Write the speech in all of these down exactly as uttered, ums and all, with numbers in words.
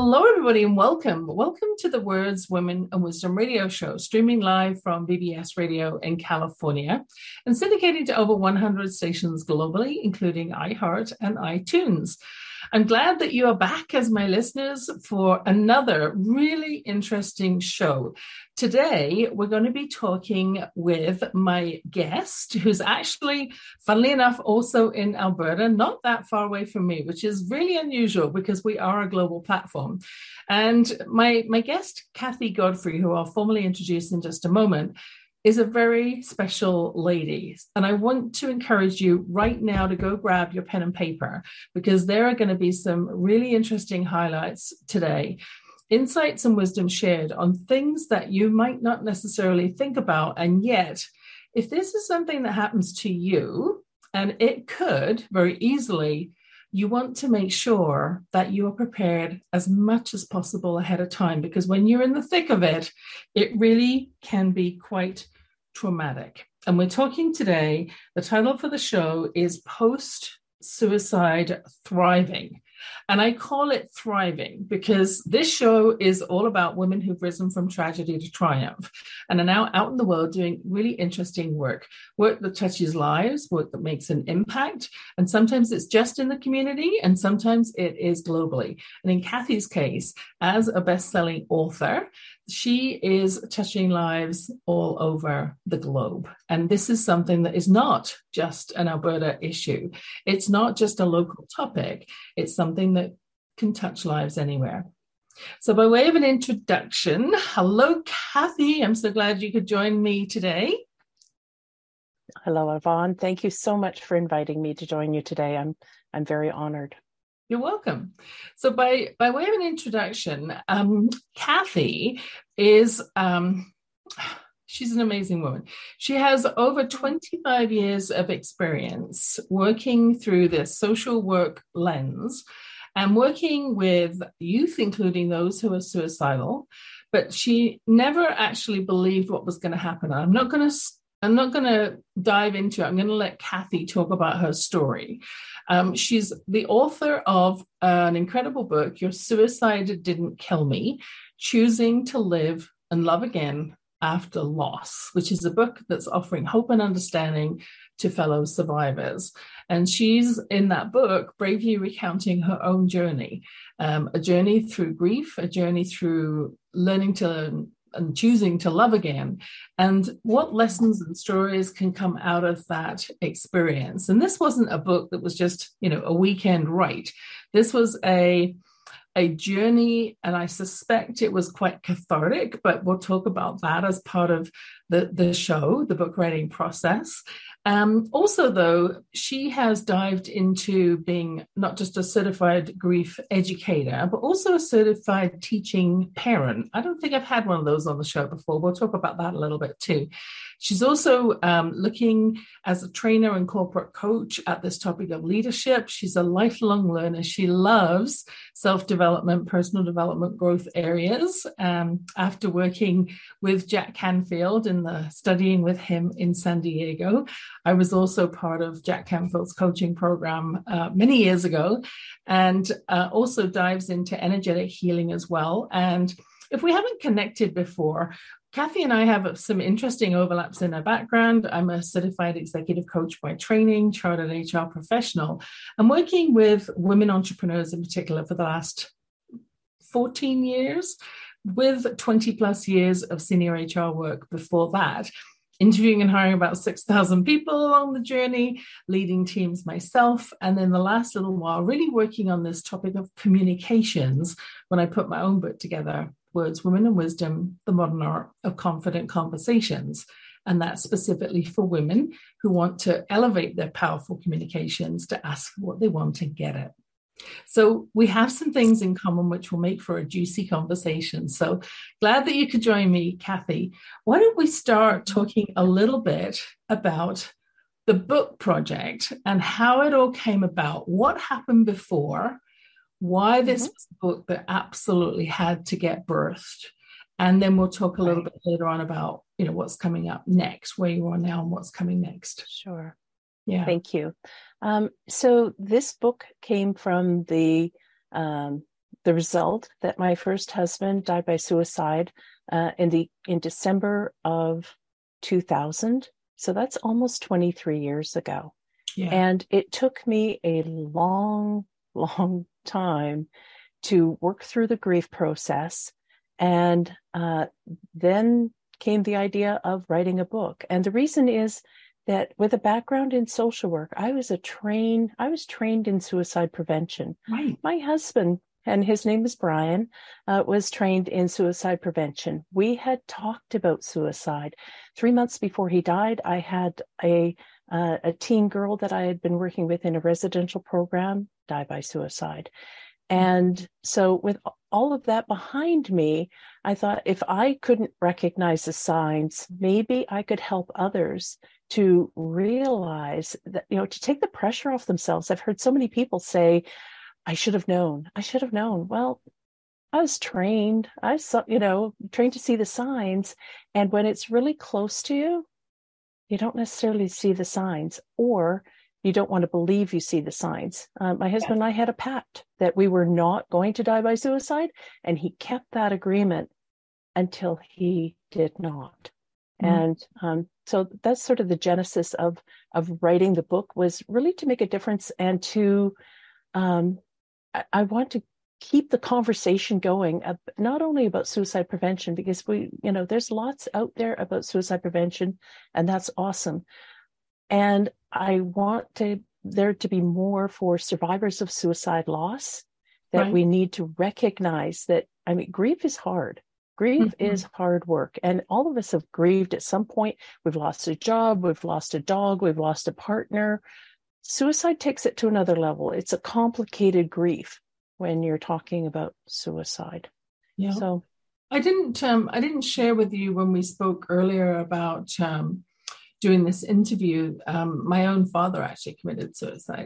Hello, everybody, and welcome. Welcome to the Words, Women, and Wisdom radio show, streaming live from B B S Radio in California and syndicated to over one hundred stations globally, including iHeart and iTunes. I'm glad that you are back as my listeners for another really interesting show. Today, we're going to be talking with my guest, who's actually, funnily enough, also in Alberta, not that far away from me, which is really unusual because we are a global platform. And my, my guest, Kathy Godfrey, who I'll formally introduce in just a moment, is a very special lady. And I want to encourage you right now to go grab your pen and paper, because there are going to be some really interesting highlights today. Insights and wisdom shared on things that you might not necessarily think about. And yet, if this is something that happens to you, and it could very easily, you want to make sure that you are prepared as much as possible ahead of time, because when you're in the thick of it, it really can be quite traumatic. And we're talking today, the title for the show is Post-Suicide Thriving. And I call it Thriving because this show is all about women who've risen from tragedy to triumph and are now out in the world doing really interesting work, work that touches lives, work that makes an impact. And sometimes it's just in the community and sometimes it is globally. And in Kathy's case, as a best-selling author, she is touching lives all over the globe. And this is something that is not just an Alberta issue. It's not just a local topic. It's something that can touch lives anywhere. So by way of an introduction, hello, Kathy. I'm so glad you could join me today. Hello, Yvonne. Thank you so much for inviting me to join you today. I'm I'm very honored. You're welcome. So by, by way of an introduction, um, Kathy is, um, she's an amazing woman. She has over twenty-five years of experience working through this social work lens and working with youth, including those who are suicidal, but she never actually believed what was going to happen. I'm not going to I'm not going to dive into it. I'm going to let Kathy talk about her story. Um, she's the author of an incredible book, Your Suicide Didn't Kill Me, Choosing to Live and Love Again After Loss, which is a book that's offering hope and understanding to fellow survivors. And she's in that book bravely recounting her own journey, um, a journey through grief, a journey through learning to and choosing to love again, and what lessons and stories can come out of that experience. And this wasn't a book that was just, you know, a weekend write. This was a a journey, and I suspect it was quite cathartic, but we'll talk about that as part of the, the show, the book writing process. Um, also, though, she has dived into being not just a certified grief educator, but also a certified teaching parent. I don't think I've had one of those on the show before. We'll talk about that a little bit too. She's also um, looking as a trainer and corporate coach at this topic of leadership. She's a lifelong learner. She loves self-development, personal development, growth areas. Um, after working with Jack Canfield and the studying with him in San Diego, I was also part of Jack Canfield's coaching program uh, many years ago, and uh, also dives into energetic healing as well. And if we haven't connected before, Kathy and I have some interesting overlaps in our background. I'm a certified executive coach by training, chartered H R professional. I'm working with women entrepreneurs in particular for the last fourteen years, with twenty plus years of senior H R work before that, interviewing and hiring about six thousand people along the journey, leading teams myself. And then the last little while, really working on this topic of communications when I put my own book together, Words, Women, and Wisdom, The Modern Art of Confident Conversations. And that's specifically for women who want to elevate their powerful communications to ask for what they want and get it. So we have some things in common which will make for a juicy conversation. So glad that you could join me, Kathy. Why don't we start talking a little bit about the book project and how it all came about, what happened before, why this mm-hmm. was a book that absolutely had to get birthed. And then we'll talk a little right. bit later on about, you know, what's coming up next, where you are now and what's coming next. Sure. Yeah. Thank you. Um, so this book came from the um, the result that my first husband died by suicide uh, in the in December of two thousand. So that's almost twenty-three years ago. Yeah. And it took me a long, long time to work through the grief process. And uh, then came the idea of writing a book. And the reason is that with a background in social work, I was a trained, I was trained in suicide prevention. Right. My husband, and his name is Brian, uh, was trained in suicide prevention. We had talked about suicide. Three months before he died, I had a uh, a teen girl that I had been working with in a residential program die by suicide. And so with all of that behind me, I thought if I couldn't recognize the signs, maybe I could help others to realize that, you know, to take the pressure off themselves. I've heard so many people say, I should have known, I should have known. Well, I was trained, I saw, you know, trained to see the signs. And when it's really close to you, you don't necessarily see the signs, or you don't want to believe you see the signs. Uh, my husband and I had a pact that we were not going to die by suicide, and he kept that agreement until he did not. Mm. And um, so that's sort of the genesis of of writing the book, was really to make a difference, and to um, I, I want to keep the conversation going, uh, not only about suicide prevention, because we, you know, there's lots out there about suicide prevention, and that's awesome. And I want to there to be more for survivors of suicide loss, that right. we need to recognize that, I mean, grief is hard. Grief mm-hmm. is hard work. And all of us have grieved at some point. We've lost a job, we've lost a dog, we've lost a partner. Suicide takes it to another level. It's a complicated grief when you're talking about suicide. Yeah. So I didn't um I didn't share with you when we spoke earlier about um doing this interview, um, my own father actually committed suicide.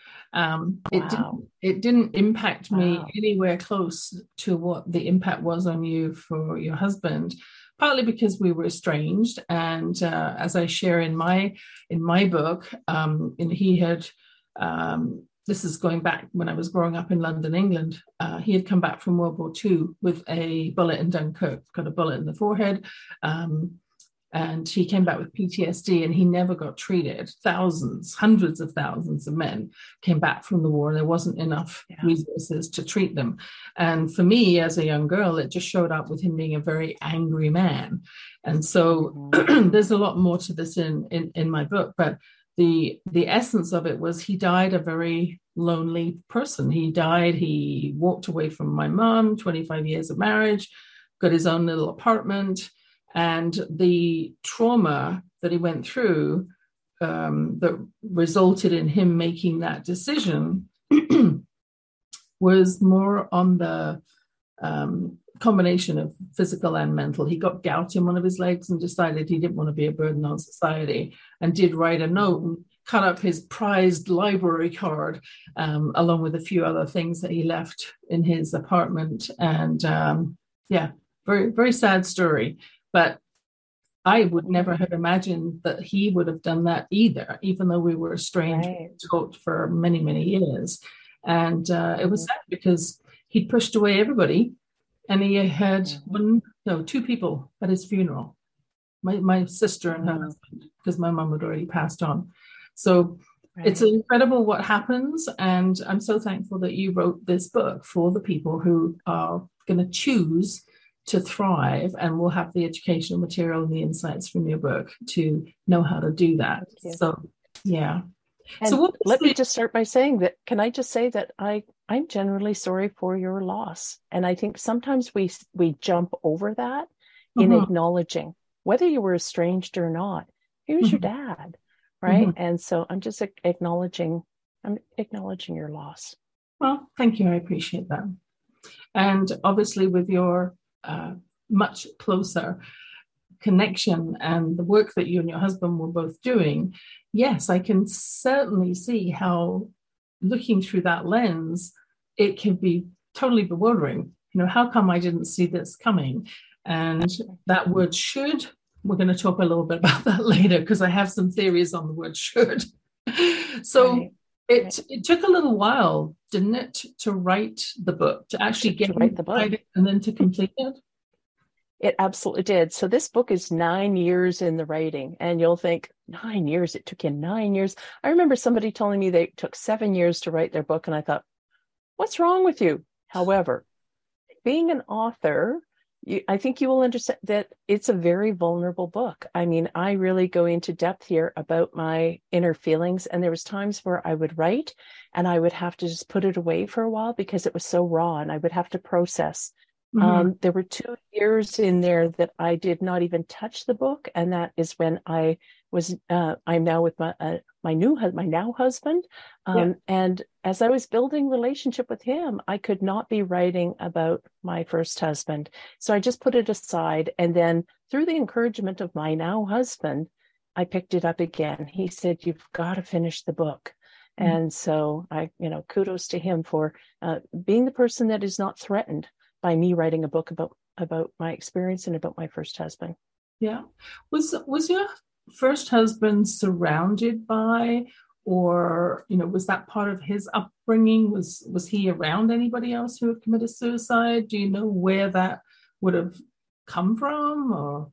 Um, it, wow. didn't, it didn't impact me wow. anywhere close to what the impact was on you for your husband, partly because we were estranged. And uh, as I share in my in my book, um, and he had, um, this is going back when I was growing up in London, England, uh, he had come back from World War Two with a bullet in Dunkirk, got a bullet in the forehead. Um, And he came back with P T S D, and he never got treated. Thousands, hundreds of thousands of men came back from the war, and there wasn't enough yeah. resources to treat them. And for me, as a young girl, it just showed up with him being a very angry man. And so mm-hmm. there's a lot more to this in, in, in my book. But the the essence of it was he died a very lonely person. He died, he walked away from my mom, twenty-five years of marriage, got his own little apartment. And the trauma that he went through um, that resulted in him making that decision was more on the um, combination of physical and mental. He got gout in one of his legs and decided he didn't want to be a burden on society, and did write a note and cut up his prized library card um, along with a few other things that he left in his apartment. And um, yeah, very, very sad story. But I would never have imagined that he would have done that either, even though we were estranged right. talked for many, many years. And uh, it was sad because he'd pushed away everybody, and he had mm-hmm. one, no, two people at his funeral, my, my sister and her mm-hmm. husband, because my mom had already passed on. So right. it's incredible what happens. And I'm so thankful that you wrote this book for the people who are going to choose to thrive, and will have the educational material and the insights from your book to know how to do that. So, yeah. And so what let the- me just start by saying that, can I just say that I, I'm generally sorry for your loss. And I think sometimes we, we jump over that in mm-hmm. acknowledging, whether you were estranged or not, he was mm-hmm. your dad, right? Mm-hmm. And so I'm just acknowledging, I'm acknowledging your loss. Well, thank you. I appreciate that. And obviously with your Uh, much closer connection and the work that you and your husband were both doing, yes, I can certainly see how, looking through that lens, it can be totally bewildering. You know, how come I didn't see this coming? And that word should, we're going to talk a little bit about that later, because I have some theories on the word should. So right. it, it took a little while didn't it, to write the book, to actually to, get to write the book, it and then to complete it? It absolutely did. So this book is nine years in the writing, and you'll think, nine years? It took you nine years? I remember somebody telling me they took seven years to write their book, and I thought, what's wrong with you? However, being an author, you, I think you will understand that it's a very vulnerable book. I mean, I really go into depth here about my inner feelings, and there was times where I would write and I would have to just put it away for a while because it was so raw, and I would have to process. Mm-hmm. Um, there were two years in there that I did not even touch the book, and that is when I was. Uh, I'm now with my uh, my new my now husband, um, yeah. And as I was building relationship with him, I could not be writing about my first husband, so I just put it aside. And then through the encouragement of my now husband, I picked it up again. He said, "You've got to finish the book." Mm-hmm. And so I, you know, kudos to him for uh, being the person that is not threatened by me writing a book about about my experience and about my first husband. Yeah. Was was your first husband surrounded by, or, you know, was that part of his upbringing? Was was he around anybody else who had committed suicide? Do you know where that would have come from? Or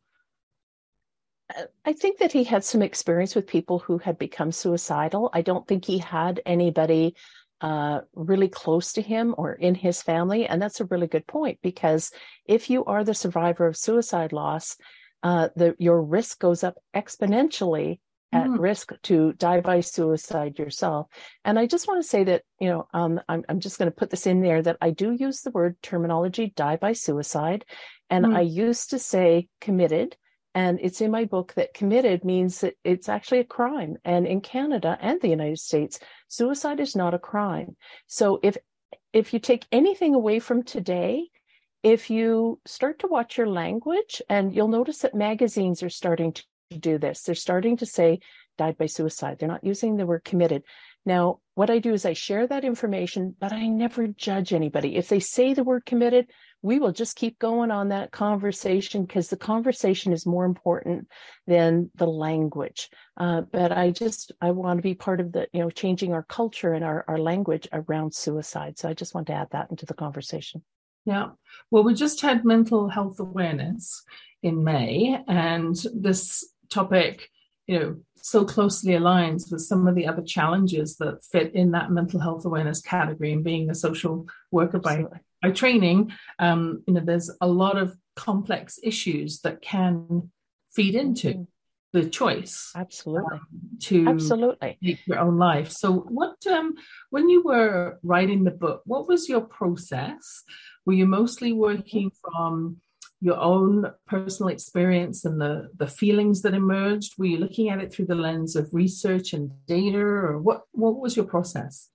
I think that he had some experience with people who had become suicidal. I don't think he had anybody uh, really close to him or in his family. And that's a really good point, because if you are the survivor of suicide loss, uh, the, your risk goes up exponentially at mm. risk to die by suicide yourself. And I just want to say that, you know, um, I'm, I'm just going to put this in there, that I do use the word terminology, die by suicide. And mm. I used to say committed. And it's in my book that committed means that it's actually a crime. And in Canada and the United States, suicide is not a crime. So if if you take anything away from today, if you start to watch your language, and you'll notice that magazines are starting to do this. They're starting to say died by suicide. They're not using the word committed. Now, what I do is I share that information, but I never judge anybody. If they say the word committed, we will just keep going on that conversation, because the conversation is more important than the language. Uh, but I just, I want to be part of the, you know, changing our culture and our, our language around suicide. So I just want to add that into the conversation. Yeah. Well, we just had Mental Health Awareness in May, and this topic, you know, so closely aligns with some of the other challenges that fit in that mental health awareness category. And being a social worker by, by training, um, you know, there's a lot of complex issues that can feed into mm-hmm. the choice. Absolutely. Um, to Absolutely. make your own life. So what, um, when you were writing the book, what was your process? Were you mostly working from your own personal experience and the, the feelings that emerged? Were you looking at it through the lens of research and data, or what, what was your process?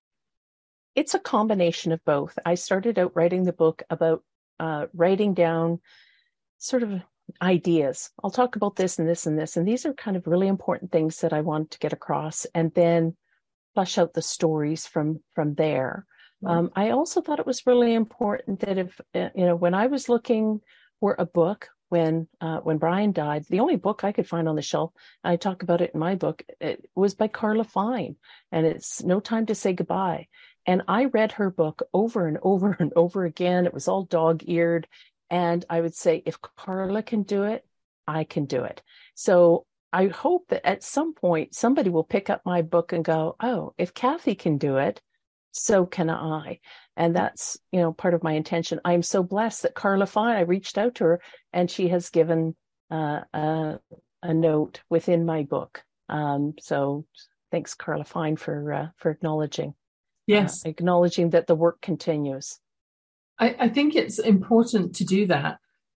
It's a combination of both. I started out writing the book about uh, writing down sort of ideas. I'll talk about this and this and this. And these are kind of really important things that I wanted to get across, and then flesh out the stories from, from there. Right. Um, I also thought it was really important that if, uh, you know, when I was looking for a book, when uh, when Brian died, the only book I could find on the shelf, I talk about it in my book, it was by Carla Fine, and it's No Time to Say Goodbye. And I read her book over and over and over again. It was all dog-eared. And I would say, if Carla can do it, I can do it. So I hope that at some point, somebody will pick up my book and go, oh, if Kathy can do it, so can I. And that's, you know, part of my intention. I'm so blessed that Carla Fine, I reached out to her, and she has given uh, a, a note within my book. Um, so thanks, Carla Fine, for uh, for acknowledging. Yes. Uh, acknowledging that the work continues. I, I think it's important to do that,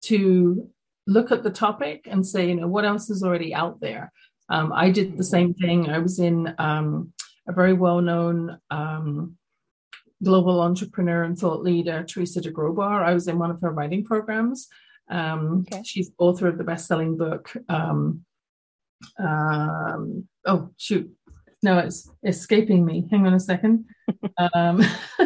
to look at the topic and say, you know, what else is already out there? Um, I did the same thing. I was in um, a very well-known um, global entrepreneur and thought leader, Teresa de Grobar. I was in one of her writing programs. Um, okay. She's author of the best-selling book. Um, um, oh, shoot. No, it's escaping me. Hang on a second. um,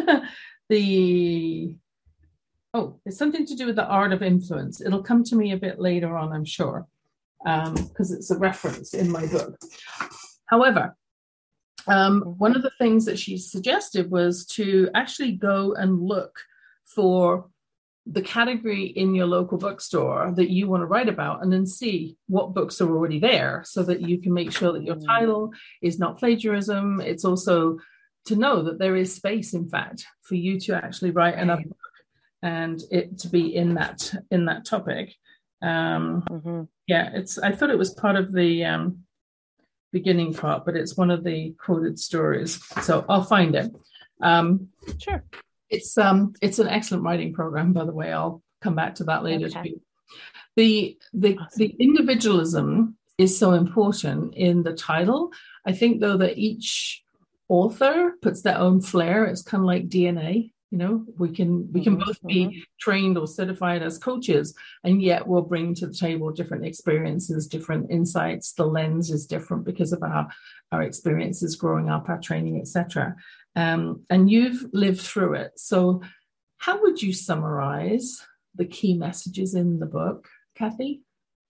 the, oh, it's something to do with the art of influence. It'll come to me a bit later on, I'm sure, because um, it's a reference in my book. However, Um, Mm-hmm. one of the things that she suggested was to actually go and look for the category in your local bookstore that you want to write about, and then see what books are already there, so that you can make sure that your title is not plagiarism. It's also to know that there is space, in fact, for you to actually write right. another book and it to be in that in that topic. Um, mm-hmm. Yeah, it's. I thought it was part of the um, beginning part, but it's one of the quoted stories. So I'll find it. Um, sure. It's um it's an excellent writing program, by the way. I'll come back to that later. Okay. The the Awesome. the individualism is so important in the title. I think though that each author puts their own flair. It's kind of like D N A. You know, we can we can mm-hmm, both be mm-hmm. trained or certified as coaches, and yet we'll bring to the table different experiences, different insights. The lens is different because of our our experiences growing up, our training, et cetera. Um, and you've lived through it. So how would you summarize the key messages in the book, Kathy?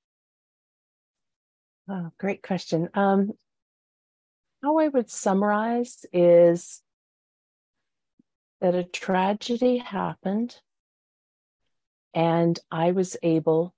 Oh, great question. Um, how I would summarize is that a tragedy happened and I was able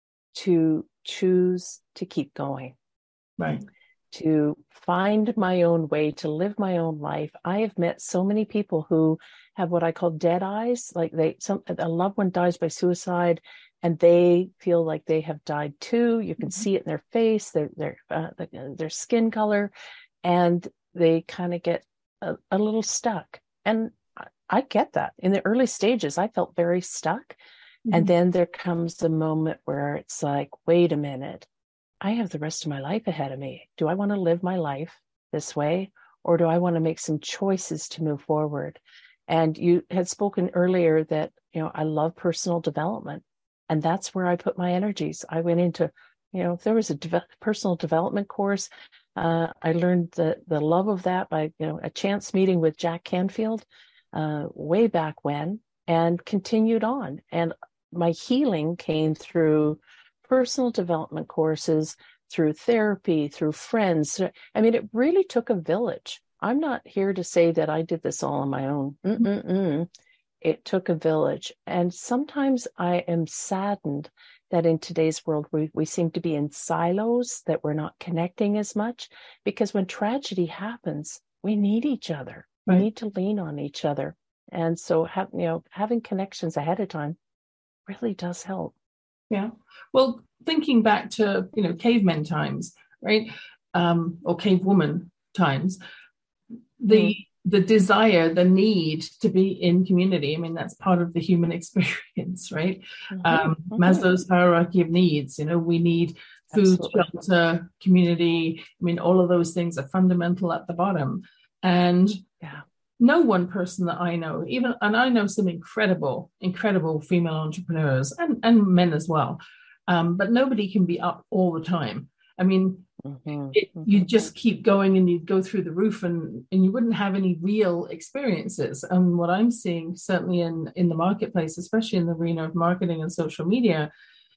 to choose to keep going. Right. To find my own way, to live my own life. I have met so many people who have what I call dead eyes, like they, some a loved one dies by suicide, and they feel like they have died too. You can mm-hmm. see it in their face, their their uh, their skin color, and they kind of get a, a little stuck. And I, I get that. In the early stages, I felt very stuck, mm-hmm. and then there comes a moment where it's like, wait a minute. I have the rest of my life ahead of me. Do I want to live my life this way, or do I want to make some choices to move forward? And you had spoken earlier that, you know, I love personal development, and that's where I put my energies. I went into, you know, if there was a de- personal development course, uh, I learned the, the love of that by, you know, a chance meeting with Jack Canfield uh, way back when, and continued on. And my healing came through personal development courses, through therapy, through friends. I mean, it really took a village. I'm not here to say that I did this all on my own. Mm-mm-mm. It took a village. And sometimes I am saddened that in today's world, we, we seem to be in silos, that we're not connecting as much, because when tragedy happens, we need each other. Right. We need to lean on each other. And so, have, you know, having connections ahead of time really does help. Yeah. Well, thinking back to, you know, cavemen times, right? Um, or cavewoman times, the mm. the desire, the need to be in community. I mean, that's part of the human experience, right? Mm-hmm. Um, mm-hmm. Maslow's hierarchy of needs. You know, we need food, Absolutely. Shelter, community. I mean, all of those things are fundamental at the bottom. And yeah. No one person that I know, even, and I know some incredible, incredible female entrepreneurs and, and men as well, um, but nobody can be up all the time. I mean, mm-hmm, it, mm-hmm. you just keep going and you go through the roof, and, and you wouldn't have any real experiences. And what I'm seeing, certainly in, in the marketplace, especially in the arena of marketing and social media,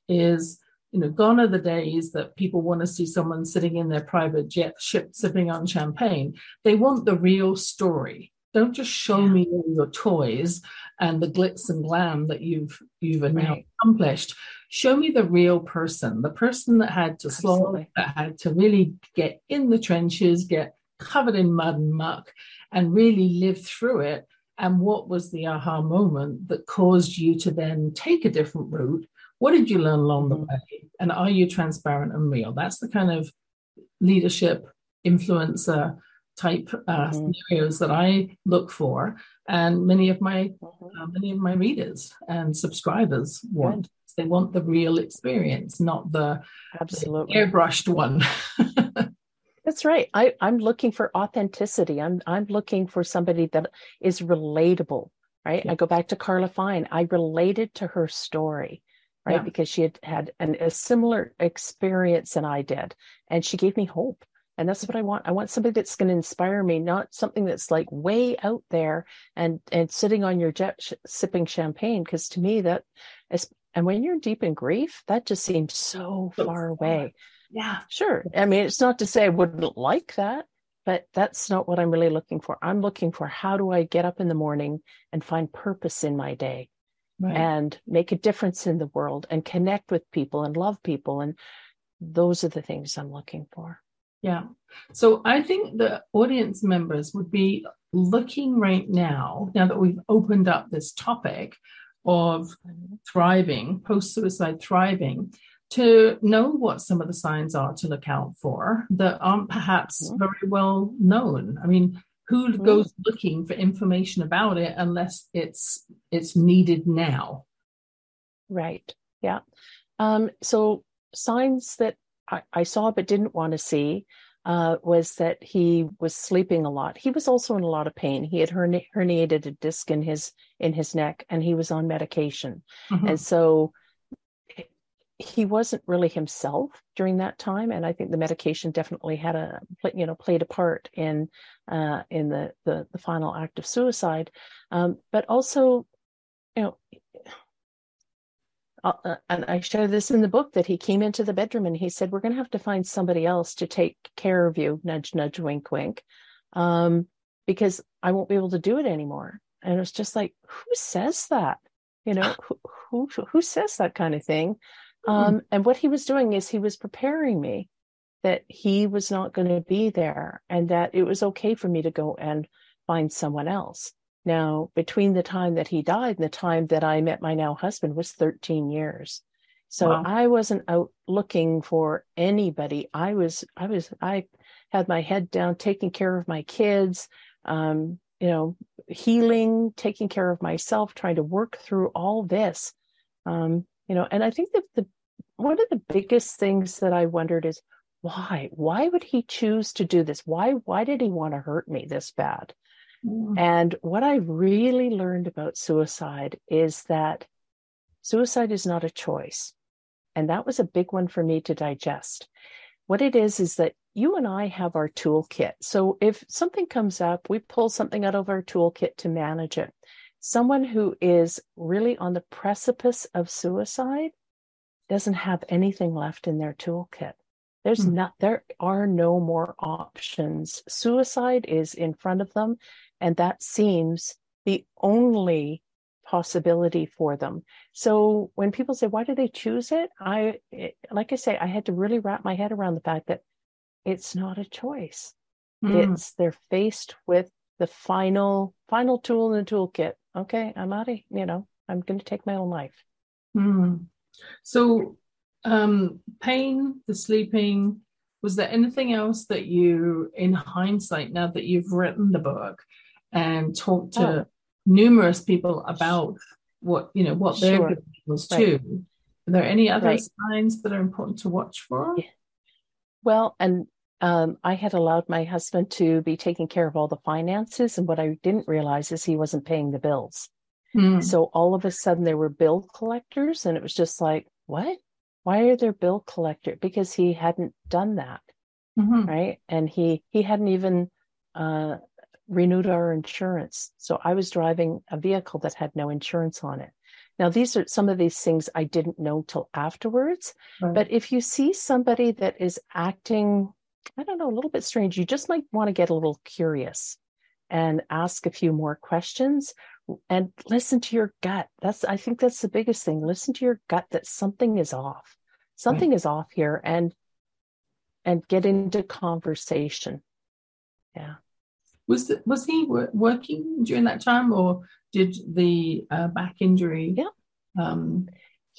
is, you know, gone are the days that people want to see someone sitting in their private jet ship sipping on champagne. They want the real story. Don't just show yeah. me all your toys and the glitz and glam that you've you've right. now accomplished. Show me the real person, the person that had to slog, that had to really get in the trenches, get covered in mud and muck, and really live through it. And what was the aha moment that caused you to then take a different route? What did you learn along mm-hmm. the way? And are you transparent and real? That's the kind of leadership influencer type uh, mm-hmm. scenarios that I look for, and many of my mm-hmm. uh, many of my readers and subscribers want. Good. They want the real experience, not the, Absolutely. the airbrushed one. That's right. I, I'm looking for authenticity. I'm I'm looking for somebody that is relatable. Right. Yeah. I go back to Carla Fine. I related to her story. Right, yeah. because she had had an, a similar experience than I did, and she gave me hope. And that's what I want. I want somebody that's going to inspire me, not something that's like way out there and, and sitting on your jet sh- sipping champagne. Because to me, that is, and when you're deep in grief, that just seems so far away. Yeah, sure. I mean, it's not to say I wouldn't like that, but that's not what I'm really looking for. I'm looking for, how do I get up in the morning and find purpose in my day, right, and make a difference in the world and connect with people and love people. And those are the things I'm looking for. Yeah. So I think the audience members would be looking right now, now that we've opened up this topic of thriving, post-suicide thriving, to know what some of the signs are to look out for that aren't perhaps mm-hmm. very well known. I mean, who mm-hmm. goes looking for information about it unless it's it's needed now? Right. Yeah. Um, so signs that I, I saw but didn't want to see uh, was that he was sleeping a lot. He was also in a lot of pain. He had herni- herniated a disc in his in his neck, and he was on medication. Mm-hmm. And so he wasn't really himself during that time. And I think the medication definitely had a, you know, played a part in uh, in the, the the final act of suicide. Um, but also, you know, Uh, and I share this in the book, that he came into the bedroom and he said, we're going to have to find somebody else to take care of you, nudge, nudge, wink, wink, um, because I won't be able to do it anymore. And it was just like, who says that? You know, who who, who says that kind of thing? Mm-hmm. Um, and what he was doing is he was preparing me that he was not going to be there, and that it was okay for me to go and find someone else. Now, between the time that he died and the time that I met my now husband was thirteen years. So wow. I wasn't out looking for anybody. I was, I was, I had my head down, taking care of my kids, um, you know, healing, taking care of myself, trying to work through all this. Um, you know, and I think that the, one of the biggest things that I wondered is, why, why would he choose to do this? Why, why did he want to hurt me this bad? And what I really learned about suicide is that suicide is not a choice. And that was a big one for me to digest. What it is, is that you and I have our toolkit. So if something comes up, we pull something out of our toolkit to manage it. Someone who is really on the precipice of suicide doesn't have anything left in their toolkit. There's mm. not, there are no more options. Suicide is in front of them, and that seems the only possibility for them. So when people say, why do they choose it? I, like I say, I had to really wrap my head around the fact that it's not a choice. Mm. It's, they're faced with the final, final tool in the toolkit. Okay, I'm out of, you know, I'm going to take my own life. Mm. So, Um, pain, the sleeping, was there anything else that you, in hindsight, now that you've written the book and talked to oh. numerous people about what, you know, what their sure. good was right. too, are there any other right. signs that are important to watch for? Yeah. Well, and um, I had allowed my husband to be taking care of all the finances, and what I didn't realize is he wasn't paying the bills. Mm. So all of a sudden there were bill collectors, and it was just like, what? Why are there bill collectors? Because he hadn't done that, mm-hmm. right? And he he hadn't even uh, renewed our insurance. So I was driving a vehicle that had no insurance on it. Now, these are some of these things I didn't know till afterwards. Right. But if you see somebody that is acting, I don't know, a little bit strange, you just might want to get a little curious and ask a few more questions. And listen to your gut. That's, I think that's the biggest thing. Listen to your gut that something is off. Something right. is off here, and and get into conversation. Yeah. Was the, was he w- working during that time, or did the uh, back injury? Yeah. Um...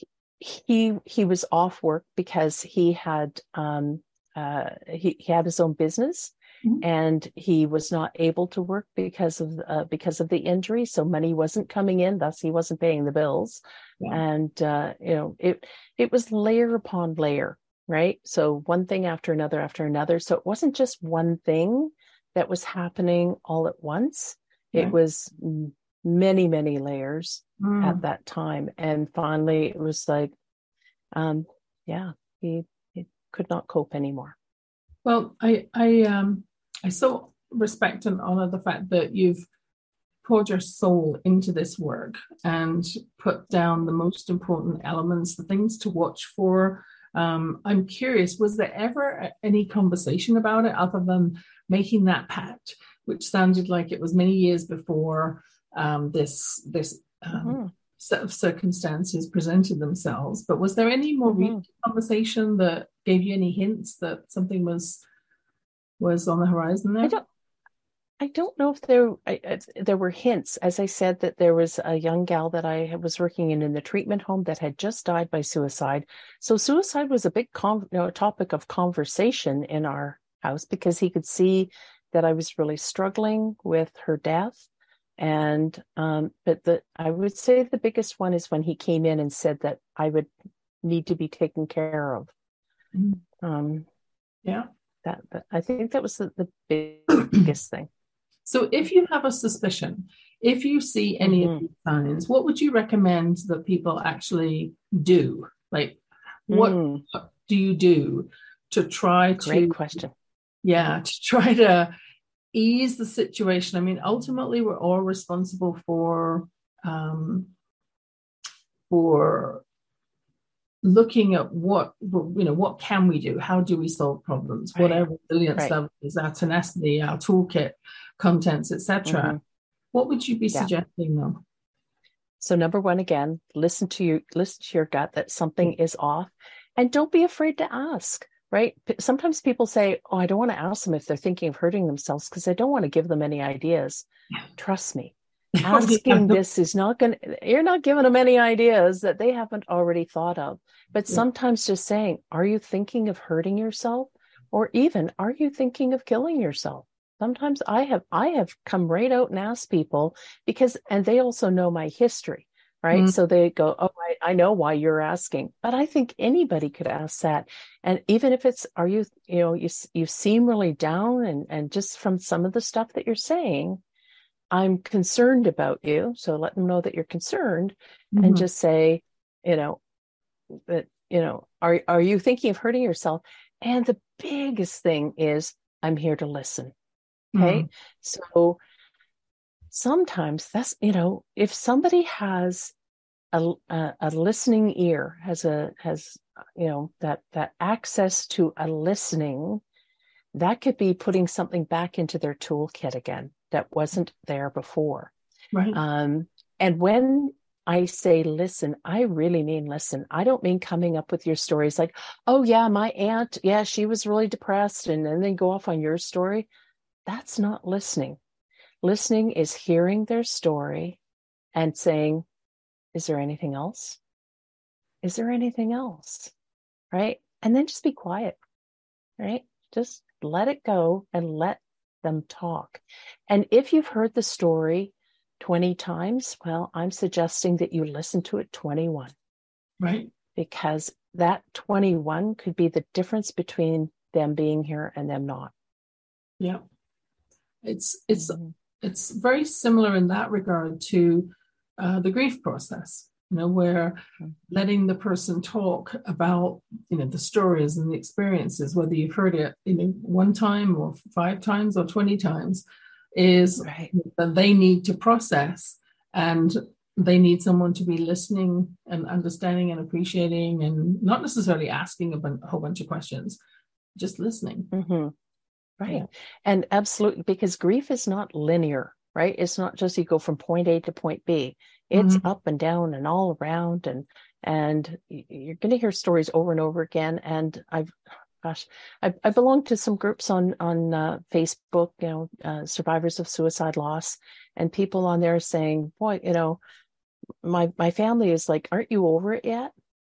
He he was off work because he had um uh he, he had his own business. Mm-hmm. And he was not able to work because of uh, because of the injury, so money wasn't coming in. Thus, he wasn't paying the bills, yeah. and uh, you know it it was layer upon layer, right? So one thing after another after another. So it wasn't just one thing that was happening all at once. Right. It was many many layers mm. at that time, and finally it was like, um, yeah, he he could not cope anymore. Well, I I um. I so respect and honor the fact that you've poured your soul into this work and put down the most important elements, the things to watch for. Um, I'm curious, was there ever any conversation about it other than making that pact, which sounded like it was many years before um, this this um, mm-hmm. set of circumstances presented themselves. But was there any more mm-hmm. recent conversation that gave you any hints that something was was on the horizon there? I don't, I don't know if there I, there were hints. As I said, that there was a young gal that I was working in in the treatment home that had just died by suicide. So suicide was a big con- you know, topic of conversation in our house, because he could see that I was really struggling with her death. And um, but the I would say the biggest one is when he came in and said that I would need to be taken care of. Mm-hmm. Um, yeah, that, that I think that was the, the biggest thing. So if you have a suspicion, if you see any mm-hmm. of these signs, what would you recommend that people actually do? Like, what mm. do you do to try Great to... Great question. Yeah, to try to ease the situation. I mean, ultimately, we're all responsible for um, for looking at what, you know, what can we do? How do we solve problems? Right. What our resilience right. level is, our tenacity, our toolkit, contents, et cetera. Mm-hmm. What would you be yeah. suggesting, though? So number one, again, listen to you, listen to your gut that something is off, and don't be afraid to ask. Right? Sometimes people say, "Oh, I don't want to ask them if they're thinking of hurting themselves because I don't want to give them any ideas." Trust me, asking this is not going to, you're not giving them any ideas that they haven't already thought of. But yeah. sometimes just saying, "Are you thinking of hurting yourself?" Or even, "Are you thinking of killing yourself?" Sometimes I have, I have come right out and asked people, because, and they also know my history. Right. Mm. So they go, "Oh, I, I know why you're asking." But I think anybody could ask that. And even if it's, are you, you know, you, you seem really down, and, and just from some of the stuff that you're saying, I'm concerned about you. So let them know that you're concerned, mm-hmm. and just say, you know, that, you know, are, are you thinking of hurting yourself? And the biggest thing is, I'm here to listen. Okay. Mm. So sometimes that's, you know, if somebody has a, a, a listening ear, has a, has, you know, that, that access to a listening, that could be putting something back into their toolkit again that wasn't there before. Right. Um, and when I say listen, I really mean listen. I don't mean coming up with your stories like, "Oh yeah, my aunt, yeah, she was really depressed," and, and then go off on your story. That's not listening. Listening is hearing their story and saying, "Is there anything else? Is there anything else?" Right? And then just be quiet, right? Just let it go and let them talk. And if you've heard the story twenty times, well, I'm suggesting that you listen to it twenty-one. Right. Because that twenty-one could be the difference between them being here and them not. Yeah. It's, it's, mm-hmm. it's very similar in that regard to uh, the grief process, you know, where mm-hmm. letting the person talk about, you know, the stories and the experiences, whether you've heard it, you know, one time or five times or twenty times, is right. that they need to process, and they need someone to be listening and understanding and appreciating, and not necessarily asking a, b- a whole bunch of questions, just listening. Mm-hmm. Right. Yeah. And absolutely, because grief is not linear, right? It's not just you go from point A to point B. It's mm-hmm. up and down and all around. And, and you're going to hear stories over and over again. And I've, gosh, I, I belong to some groups on, on uh, Facebook, you know, uh, survivors of suicide loss, and people on there saying, "Boy, you know, my, my family is like, aren't you over it yet?"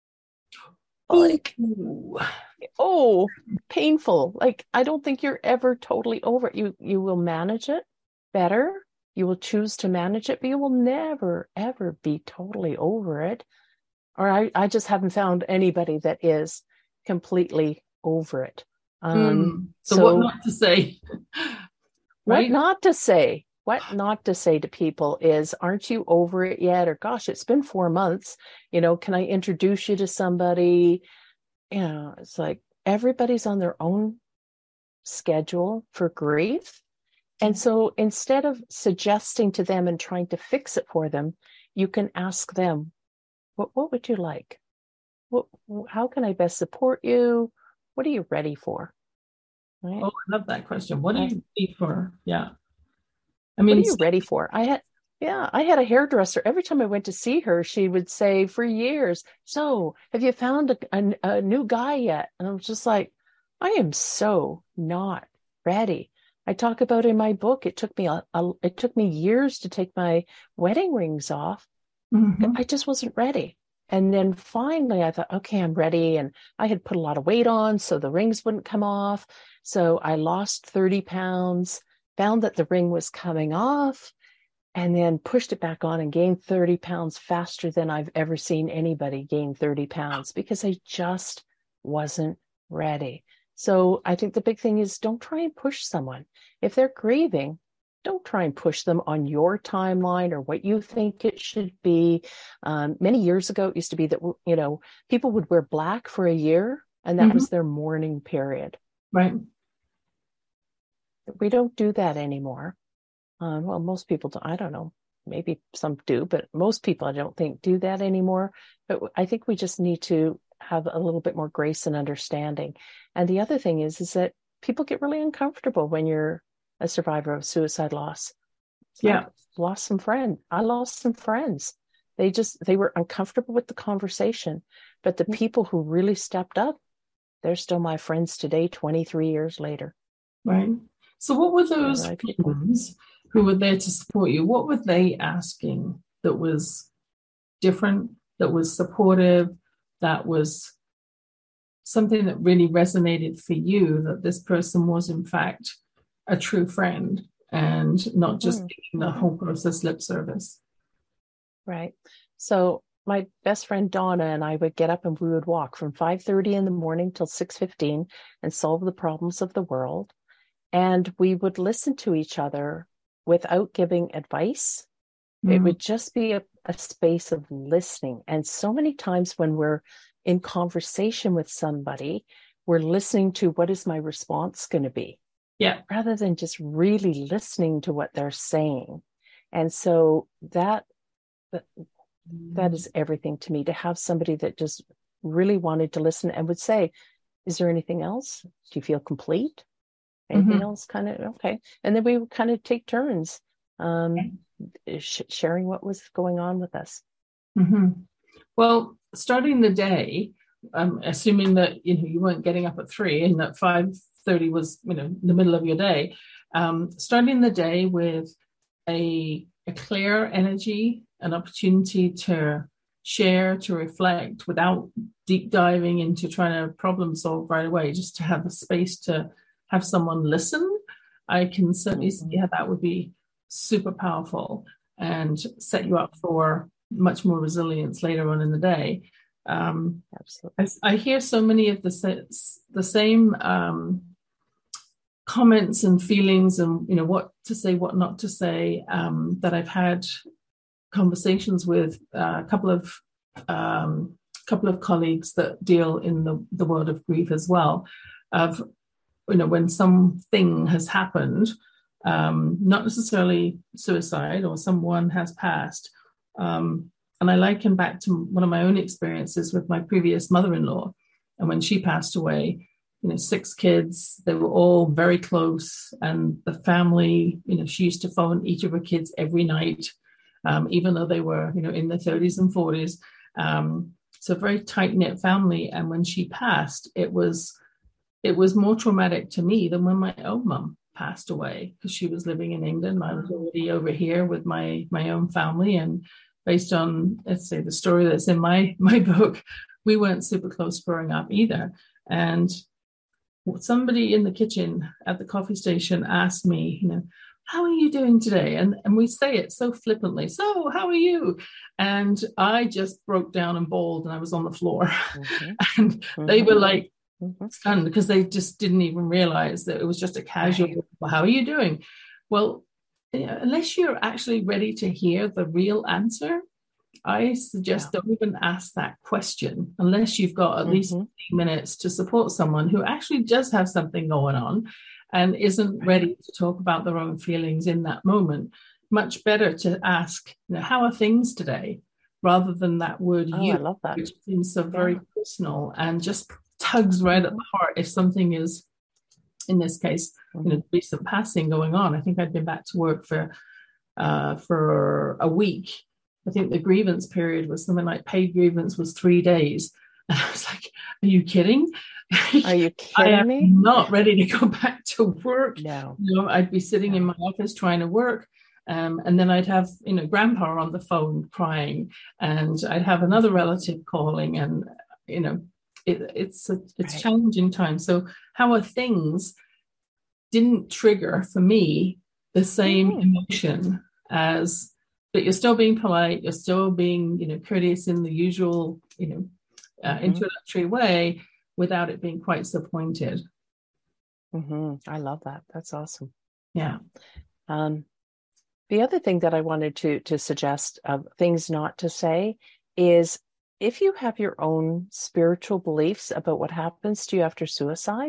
Like, Ooh. oh, painful. Like, I don't think you're ever totally over it. You, you will manage it better. You will choose to manage it, but you will never, ever be totally over it. Or I, I just haven't found anybody that is completely over it. Um, mm. so, so what not to say? Right? What not to say? What not to say to people is, "Aren't you over it yet?" Or, "Gosh, it's been four months. You know, can I introduce you to somebody?" You know, it's like everybody's on their own schedule for grief. And so instead of suggesting to them and trying to fix it for them, you can ask them, what, what would you like? What, how can I best support you? What are you ready for? right? Oh, I love that question. What are Uh, you ready for? Yeah. I what are mean, you ready for? I had, yeah, I had a hairdresser. Every time I went to see her, she would say for years, "So, have you found a, a, a new guy yet?" And I was just like, I am so not ready. I talk about in my book, it took me a, a it took me years to take my wedding rings off. mhm, I just wasn't ready. And then finally I thought, okay, I'm ready. And I had put a lot of weight on, so the rings wouldn't come off. So I lost thirty pounds, found that the ring was coming off, and then pushed it back on and gained thirty pounds faster than I've ever seen anybody gain thirty pounds because I just wasn't ready. So I think the big thing is don't try and push someone. If they're grieving, don't try and push them on your timeline or what you think it should be. Um, many years ago, it used to be that, you know, people would wear black for a year and that mhm, was their mourning period. right. We don't do that anymore. Uh, well, most people don't. I don't know. Maybe some do, but most people I don't think do that anymore. But I think we just need to have a little bit more grace and understanding. And the other thing is, is that people get really uncomfortable when you're a survivor of suicide loss. Yeah. I've lost some friends. I lost some friends. They just, they were uncomfortable with the conversation. But the people who really stepped up, they're still my friends today, twenty-three years later. Right. So, what were They're those my people. friends who were there to support you? What were they asking that was different, that was supportive, that was something that really resonated for you, that this person was, in fact, a true friend and not just Mm, giving the mhm. whole process lip service? Right. So my best friend Donna and I would get up and we would walk from five thirty in the morning till six fifteen and solve the problems of the world. And we would listen to each other without giving advice. It Mm, would just be a, a space of listening. And so many times when we're in conversation with somebody, we're listening to what is my response going to be, yeah. rather than just really listening to what they're saying. And so that that is everything to me, to have somebody that just really wanted to listen and would say, is there anything else? Do you feel complete? Anything Mm-hmm. else? Kind of, okay. And then we would kind of take turns um, sh- sharing what was going on with us. Mm-hmm. Well, starting the day, um, assuming that you know you weren't getting up at three and that five thirty was you know the middle of your day, um, starting the day with a a clear energy, an opportunity to share, to reflect without deep diving into trying to problem solve right away, just to have the space to have someone listen. I can certainly see Mm-hmm. how that would be super powerful and set you up for much more resilience later on in the day. Um, I, Absolutely. I hear so many of the the same um, comments and feelings, and you know what to say, what not to say. Um, that I've had conversations with uh, a couple of um, couple of colleagues that deal in the the world of grief as well. Of you know when something has happened, um, not necessarily suicide or someone has passed. Um, and I liken back to one of my own experiences with my previous mother-in-law. And when she passed away, you know, six kids, they were all very close. And the family, you know, she used to phone each of her kids every night, um, even though they were, you know, in their thirties and forties. Um, so a very tight-knit family. And when she passed, it was it was more traumatic to me than when my own mum passed away, because she was living in England. I was already over here with my my own family, and based on, let's say, the story that's in my my book, we weren't super close growing up either. And somebody in the kitchen at the coffee station asked me, you know, how are you doing today? And and we say it so flippantly. So how are you? And I just broke down and bawled, and I was on the floor. Mm-hmm. And they Mm-hmm. were like, Mm-hmm. stunned, because they just didn't even realize that it was just a casual, Right. well, how are you doing? Well, unless you're actually ready to hear the real answer, I Yeah. suggest don't even ask that question unless you've got at least Mm-hmm. fifteen minutes to support someone who actually does have something going on and isn't Right. ready to talk about their own feelings in that moment. Much better to ask, you know, how are things today, rather than that word Oh, I you, love that. which seems so Yeah. very personal and just tugs right at Mm-hmm. the heart if something is in this case, mm-hmm. you know, recent passing going on. I think I'd been back to work for uh, for a week. I think the grievance period was something like paid grievance was three days. And I was like, are you kidding? Are you kidding I am me? not ready to go back to work. No. You know, I'd be sitting no. in my office trying to work. Um, and then I'd have, you know, grandpa on the phone crying, and I'd have another relative calling, and, you know, it, it's a, it's right. challenging time. So how are things didn't trigger for me the same mm-hmm. emotion as, but you're still being polite, you're still being, you know, courteous in the usual, you know, uh, mm-hmm. introductory way without it being quite so pointed. Mm-hmm. I love that. That's awesome. Yeah. Um, The other thing that I wanted to, to suggest of things not to say is if you have your own spiritual beliefs about what happens to you after suicide,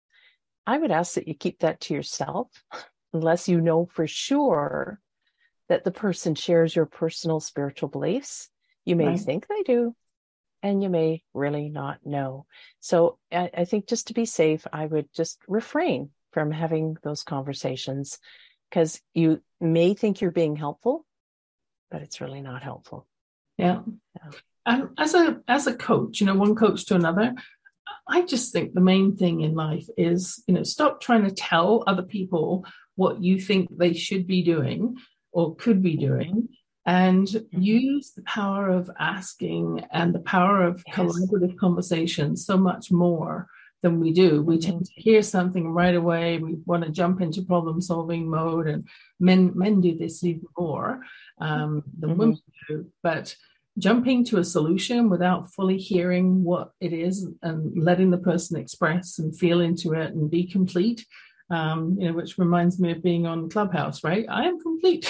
I would ask that you keep that to yourself unless you know for sure that the person shares your personal spiritual beliefs. You may right. think they do, and you may really not know. So I, I think just to be safe, I would just refrain from having those conversations, because you may think you're being helpful, but it's really not helpful. Yeah. yeah. And as a as a coach, you know, one coach to another, I just think the main thing in life is, you know, stop trying to tell other people what you think they should be doing or could be doing, and mm-hmm. use the power of asking and the power of yes. collaborative conversation so much more than we do. We mm-hmm. tend to hear something right away. We want to jump into problem solving mode, and men men do this even more um, than mm-hmm. women do. But jumping to a solution without fully hearing what it is and letting the person express and feel into it and be complete, um, you know, which reminds me of being on Clubhouse, right? I am complete.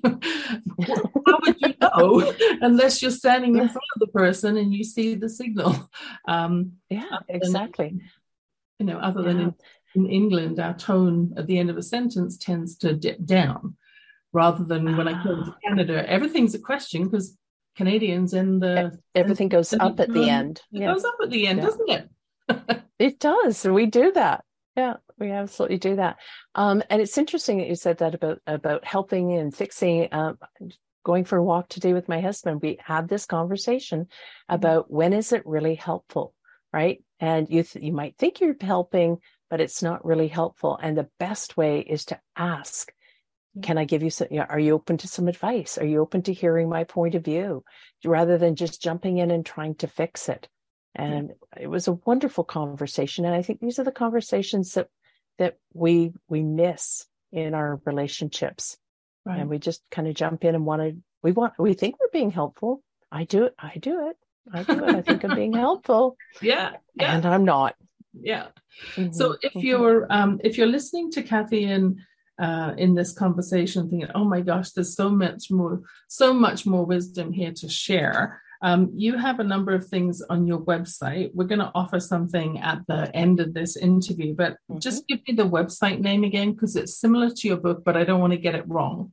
How would you know unless you're standing in front of the person and you see the signal? Um, yeah, exactly. Than, you know, other yeah. than in, in England, our tone at the end of a sentence tends to dip down, rather than when I come to Canada, everything's a question, because Canadians and the everything goes and up the, at the end. It yeah. goes up at the end, yeah. doesn't it? It does. We do that. Yeah, we absolutely do that. Um, and it's interesting that you said that about about helping and fixing. Um, going for a walk today with my husband, we had this conversation about when is it really helpful, right? And you th- you might think you're helping, but it's not really helpful. And the best way is to ask. Can I give you some, you know, are you open to some advice? Are you open to hearing my point of view, rather than just jumping in and trying to fix it? And yeah. it was a wonderful conversation. And I think these are the conversations that, that we, we miss in our relationships. Right. And we just kind of jump in and want to, we want, we think we're being helpful. I do it. I do it. I do it. I think I'm being helpful. Yeah. yeah. And I'm not. Yeah. Mm-hmm. So if you're, um, if you're listening to Kathy and, Uh, in this conversation, thinking, oh my gosh, there's so much more, so much more wisdom here to share. Um, you have a number of things on your website. We're going to offer something at the end of this interview, but mm-hmm. just give me the website name again, because it's similar to your book, but I don't want to get it wrong.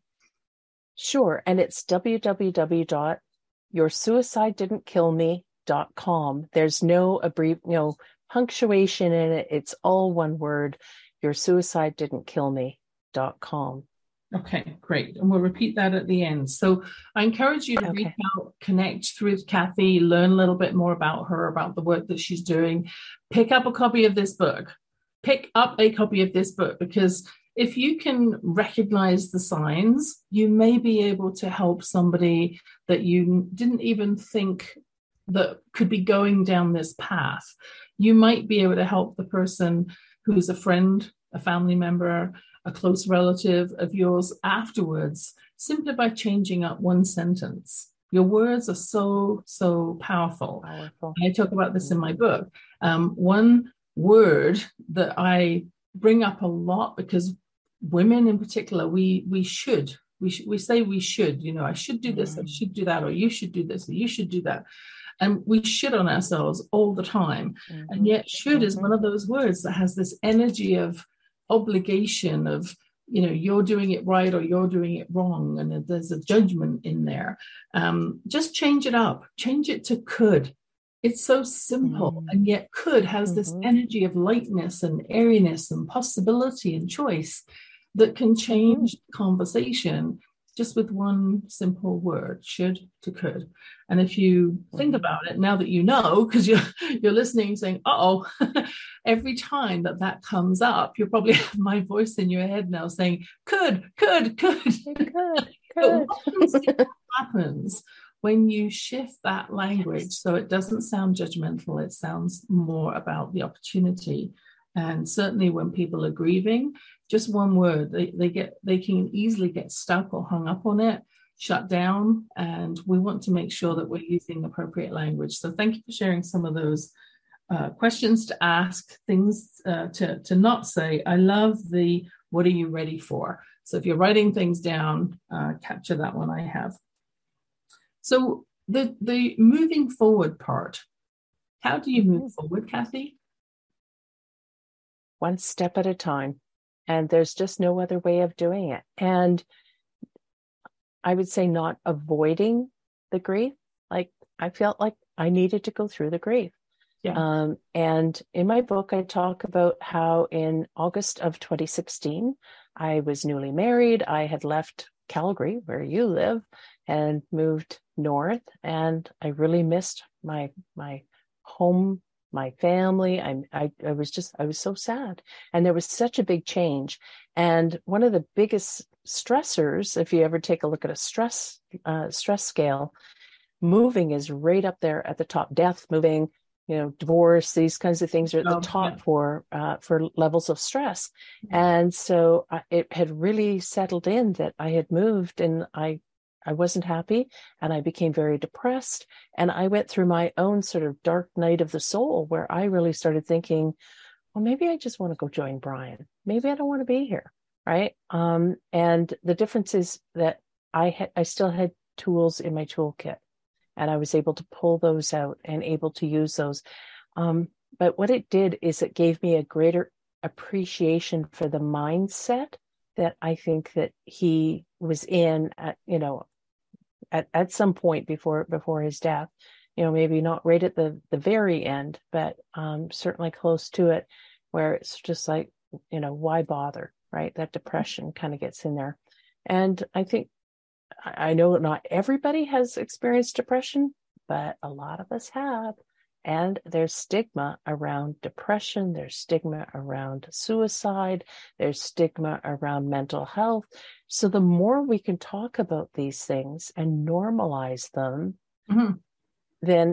Sure. And it's w w w dot your suicide didn't kill me dot com. There's no abbrev- no punctuation in it. It's all one word. Your suicide didn't kill me. Dot com. Okay, great. And we'll repeat that at the end. So I encourage you to okay. reach out, connect with Kathy, learn a little bit more about her, about the work that she's doing. Pick up a copy of this book. Pick up a copy of this book, because if you can recognize the signs, you may be able to help somebody that you didn't even think that could be going down this path. You might be able to help the person who's a friend, a family member, a close relative of yours afterwards, simply by changing up one sentence. Your words are so, so powerful. powerful. I talk about this in my book. Um, one word that I bring up a lot, because women in particular, we we should, we sh- we say we should, you know, I should do this, mm. I should do that, or you should do this, or you should do that. And we should on ourselves all the time. Mm-hmm. And yet should mm-hmm. is one of those words that has this energy of obligation of, you know, you're doing it right or you're doing it wrong, and there's a judgment in there. Um, just change it up, change it to could, It's so simple, Mm. and yet could has this Mm-hmm. energy of lightness and airiness and possibility and choice that can change Mm-hmm. conversation just with one simple word, should to could. And if you think Mm-hmm. about it, now that you know, because you're you're listening saying, uh-oh, every time that that comes up, you'll probably have my voice in your head now saying, could, could, could. It could, But could. what happens when you shift that language Yes. so it doesn't sound judgmental, it sounds more about the opportunity. And certainly when people are grieving, just one word, they, they get they can easily get stuck or hung up on it, shut down. And we want to make sure that we're using appropriate language. So thank you for sharing some of those uh, questions to ask, things uh, to, to not say. I love the what are you ready for? So if you're writing things down, uh, capture that one I have. So the the moving forward part, how do you move Mm-hmm. forward, Kathy? One step at a time. And there's just no other way of doing it. And I would say not avoiding the grief. Like I felt like I needed to go through the grief. Yeah. Um, and in my book, I talk about how in August of twenty sixteen, I was newly married. I had left Calgary, where you live, and moved north. And I really missed my my home, my family. I, I I was just I was so sad, and there was such a big change. And one of the biggest stressors, if you ever take a look at a stress uh, stress scale, moving is right up there at the top. Death, moving, you know, divorce, these kinds of things are at the Oh, top yeah. for uh, for levels of stress. And so uh, it had really settled in that I had moved, and I I wasn't happy, and I became very depressed. And I went through my own sort of dark night of the soul, where I really started thinking, well, maybe I just want to go join Brian. Maybe I don't want to be here, right? Um, and the difference is that I had I still had tools in my toolkit, and I was able to pull those out and able to use those. Um, but what it did is it gave me a greater appreciation for the mindset that I think that he was in at, you know, at, at some point before before his death, you know, maybe not right at the, the very end, but um, certainly close to it, where it's just like, you know, why bother, right? That depression kind of gets in there. And I think, I know not everybody has experienced depression, but a lot of us have. And there's stigma around depression. There's stigma around suicide. There's stigma around mental health. So the more we can talk about these things and normalize them, mm-hmm. then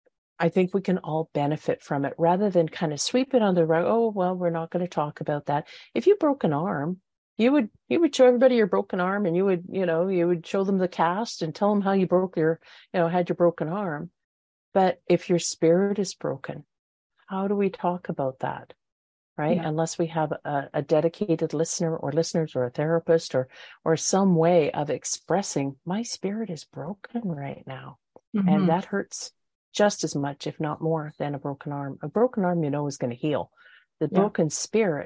I think we can all benefit from it, rather than kind of sweep it under the rug. Oh, well, we're not going to talk about that. If you broke an arm, you would you would show everybody your broken arm, and you would, you know, you would show them the cast and tell them how you broke your, you know, had your broken arm. But if your spirit is broken, how do we talk about that? Right? Yeah. Unless we have a, a dedicated listener or listeners or a therapist or or some way of expressing, my spirit is broken right now. Mm-hmm. And that hurts just as much, if not more, than a broken arm. A broken arm, you know, is going to heal. The yeah. broken spirit,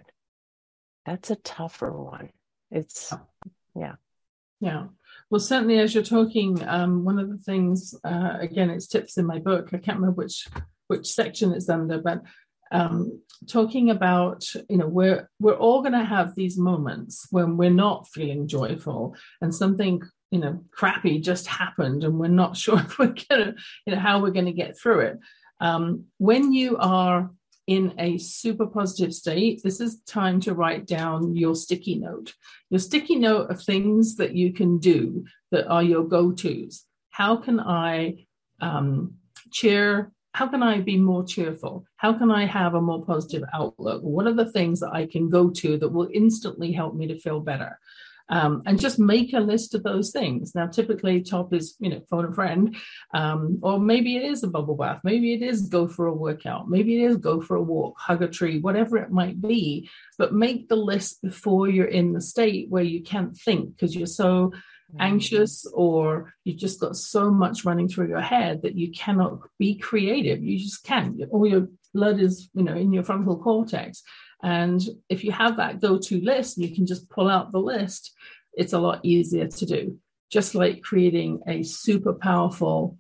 that's a tougher one. It's, yeah. Yeah. Well, certainly as you're talking, um, one of the things, uh, again, it's tips in my book. I can't remember which which section it's under, but um, talking about, you know, we're, we're all going to have these moments when we're not feeling joyful and something, you know, crappy just happened and we're not sure if we're going to, you know, how we're going to get through it. Um, when you are in a super positive state, this is time to write down your sticky note, your sticky note of things that you can do that are your go-tos. How can I um, cheer? How can I be more cheerful? How can I have a more positive outlook? What are the things that I can go to that will instantly help me to feel better? Um, and just make a list of those things. Now, typically top is, you know, phone a friend, um, or maybe it is a bubble bath. Maybe it is go for a workout. Maybe it is go for a walk, hug a tree, whatever it might be. But make the list before you're in the state where you can't think because you're so anxious or you've just got so much running through your head that you cannot be creative. You just can't. All your blood is, you know, in your frontal cortex. And if you have that go-to list, you can just pull out the list. It's a lot easier to do. Just like creating a super powerful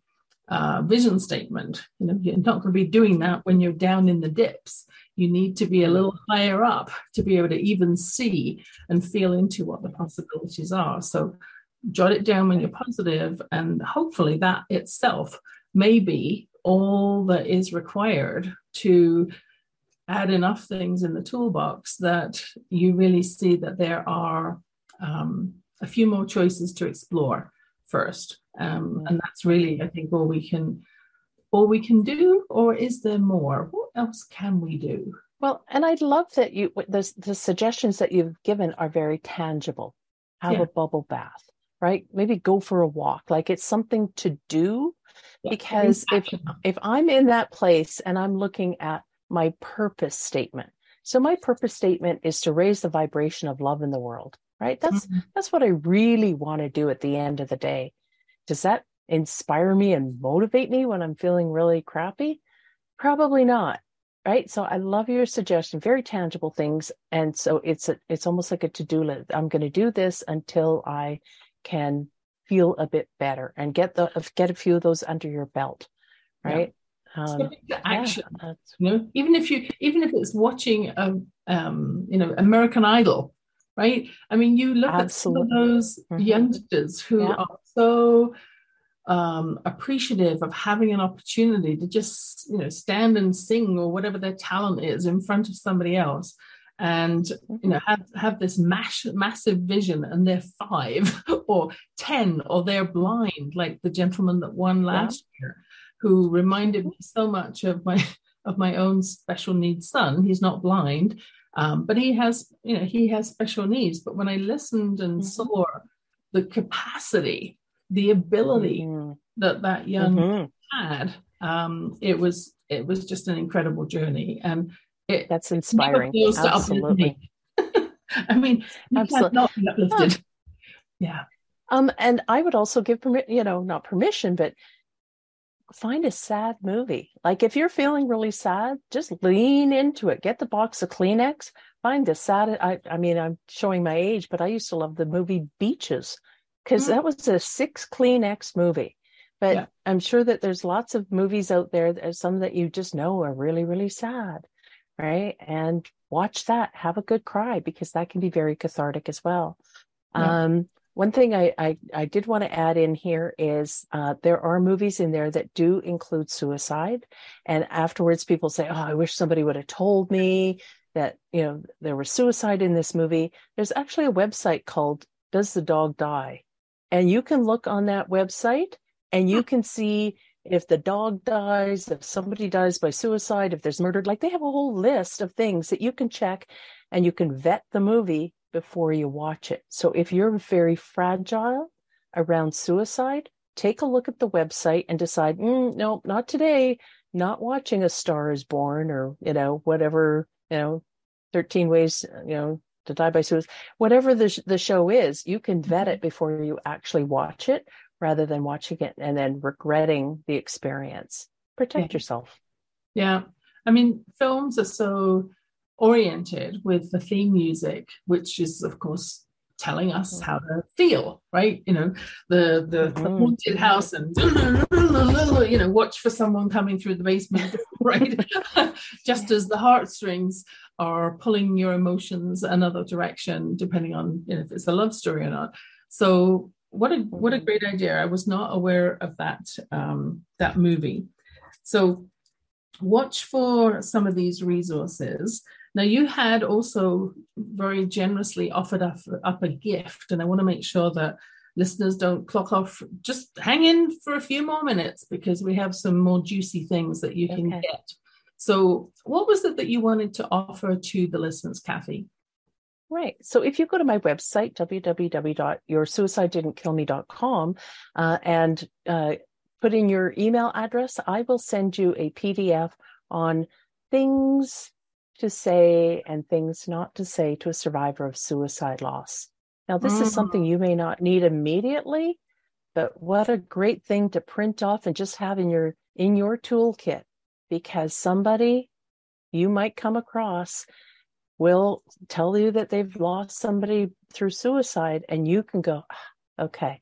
uh, vision statement. You know, you're not going to be doing that when you're down in the dips. You need to be a little higher up to be able to even see and feel into what the possibilities are. So jot it down when you're positive, and hopefully that itself may be all that is required to add enough things in the toolbox that you really see that there are um, a few more choices to explore first. Um, and that's really, I think, all we can all we can do. Or is there more? What else can we do? Well, and I love that you the, the suggestions that you've given are very tangible. Have yeah. a bubble bath, right? Maybe go for a walk. Like it's something to do. Yeah. Because if if I'm in that place and I'm looking at my purpose statement, so my purpose statement is to raise the vibration of love in the world, right? That's mm-hmm. that's what I really want to do at the end of the day. Does that inspire me and motivate me when I'm feeling really crappy? Probably not, right? So I love your suggestion, very tangible things. And so it's a, it's almost like a to-do list. I'm going to do this until I can feel a bit better and get the get a few of those under your belt, right? Yeah. Um, action, yeah, you know, even if you even if it's watching a um, you know, American Idol, right? I mean, you look Absolutely. At some of those mm-hmm. youngsters who yeah. are so um, appreciative of having an opportunity to just, you know, stand and sing or whatever their talent is in front of somebody else, and you know, have have this mass, massive vision, and they're five or ten, or they're blind, like the gentleman that won last yeah. year, who reminded me so much of my of my own special needs son. He's not blind, um, but he has, you know, he has special needs. But when I listened and mm-hmm. saw the capacity, the ability mm-hmm. that that young mm-hmm. had, um, it was it was just an incredible journey, and it that's inspiring. It Absolutely. I mean, you Absolutely. cannot be uplifted. Yeah. Um, and I would also give permission, you know, not permission, but find a sad movie. Like if you're feeling really sad, just lean into it. Get the box of Kleenex. Find a sad. I, I mean, I'm showing my age, but I used to love the movie Beaches, because mm-hmm. that was a six Kleenex movie. But yeah. I'm sure that there's lots of movies out there. There's some that you just know are really, really sad, right? And watch that. Have a good cry, because that can be very cathartic as well. Yeah. Um, One thing I, I, I did want to add in here is uh, there are movies in there that do include suicide. And afterwards, people say, oh, I wish somebody would have told me that, you know, there was suicide in this movie. There's actually a website called Does the Dog Die? And you can look on that website and you can see if the dog dies, if somebody dies by suicide, if there's murdered. Like they have a whole list of things that you can check, and you can vet the movie before you watch it. So if you're very fragile around suicide, take a look at the website and decide, mm, no, not today, not watching A Star is Born, or, you know, whatever, you know, thirteen ways, you know, to die by suicide, whatever the, sh- the show is, you can vet it before you actually watch it, rather than watching it and then regretting the experience. Protect yeah. yourself. Yeah. I mean, films are so oriented with the theme music, which is, of course, telling us how to feel, right? You know, the the, mm-hmm. the haunted house, and you know, watch for someone coming through the basement, right? Just as the heartstrings are pulling your emotions another direction, depending on, you know, if it's a love story or not. So what a what a great idea! I was not aware of that um, that movie. So watch for some of these resources. Now, you had also very generously offered up, up a gift, and I want to make sure that listeners don't clock off. Just hang in for a few more minutes, because we have some more juicy things that you can okay. get. So what was it that you wanted to offer to the listeners, Kathy? Right. So if you go to my website, w w w dot your suicide didn't kill me dot com, uh, and uh, put in your email address, I will send you a P D F on things to say and things not to say to a survivor of suicide loss. Now, this mm. is something you may not need immediately, but what a great thing to print off and just have in your in your toolkit, because somebody you might come across will tell you that they've lost somebody through suicide, and you can go, okay,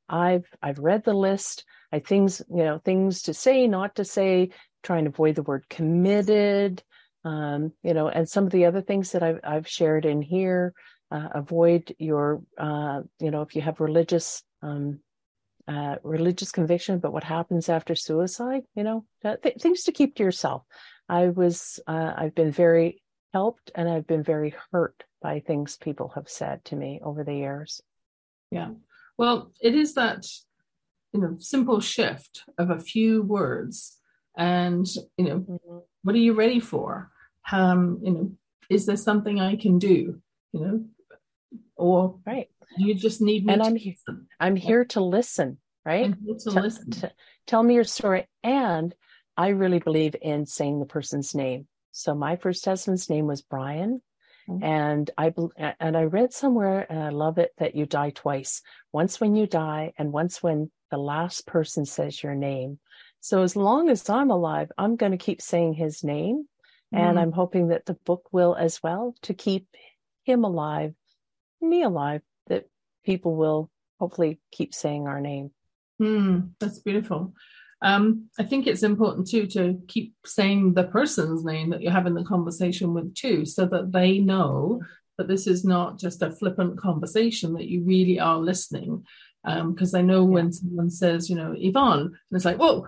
I've I've read the list. I things, you know, things to say, not to say, trying to avoid the word committed, um, you know, and some of the other things that I've I've shared in here. Uh, avoid your, uh, you know, if you have religious um, uh, religious conviction, but what happens after suicide, you know, th- things to keep to yourself. I was, uh, I've been very helped, and I've been very hurt by things people have said to me over the years. Yeah. Well, it is that, you know, simple shift of a few words, and, you know, mm-hmm. what are you ready for? Um, you know, is there something I can do? You know, or right. You just need me. And to I'm here. I'm here to listen. Right. I'm here to T- listen. T- tell me your story. And I really believe in saying the person's name. So my first husband's name was Brian. Mm-hmm. And I and I read somewhere, and I love it, that you die twice. Once when you die, and once when the last person says your name. So as long as I'm alive, I'm going to keep saying his name. Mm-hmm. And I'm hoping that the book will as well, to keep him alive, me alive, that people will hopefully keep saying our name. Mm, that's beautiful. Um, I think it's important too to keep saying the person's name that you're having the conversation with too, so that they know that this is not just a flippant conversation, that you really are listening. Because um, I know when yeah. someone says, you know, Yvonne, and it's like, whoa,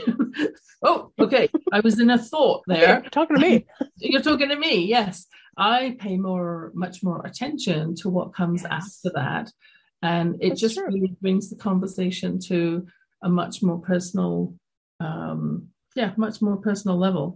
oh, okay, I was in a thought there. Okay, talking to me. You're talking to me, yes. I pay more, much more attention to what comes yes. after that. And it That's just true. really brings the conversation to a much more personal, um, yeah, much more personal level.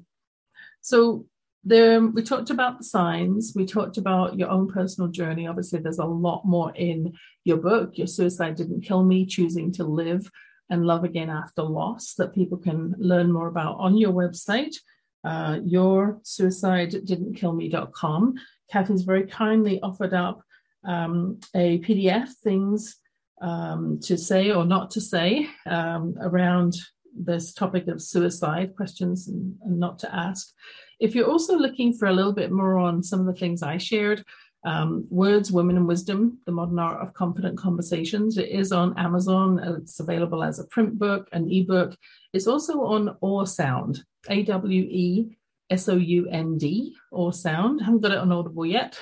So there, we talked about the signs. We talked about your own personal journey. Obviously, there's a lot more in your book, Your Suicide Didn't Kill Me, Choosing to Live and Love Again After Loss, that people can learn more about on your website, uh, your suicide didn't kill me dot com. Kathy's very kindly offered up um, a P D F, things um, to say or not to say um, around this topic of suicide, questions and, and not to ask. If you're also looking for a little bit more on some of the things I shared, um, Words, Women and Wisdom, The Modern Art of Confident Conversations, it is on Amazon. It's available as a print book, an ebook. It's also on Awesound, A W E S O U N D, or Sound. I haven't got it on Audible yet,